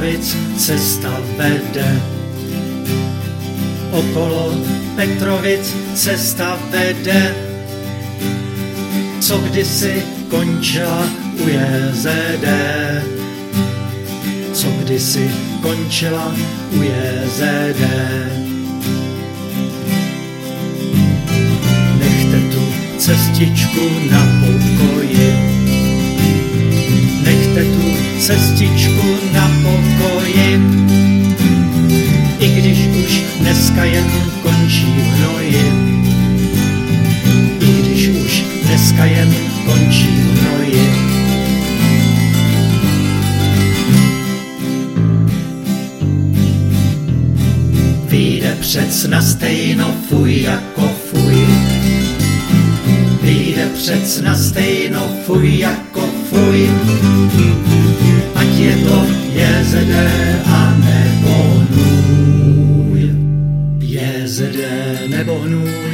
Petrovic cesta vede. Okolo Petrovic cesta vede, co kdysi končila u JZD. Co kdysi končila u JZD. Nechte tu cestičku na pokoji. Nechte tu cestičku na pokoji. I když už dneska jen končí v hnoji. I když už dneska jen končí v hnoji. Vyjde přec na stejno fuj jako fuj. Vyjde přec na stejno fuj jako fuj. Ať je to JZD a nebo hnůj. JZD nebo hnůj.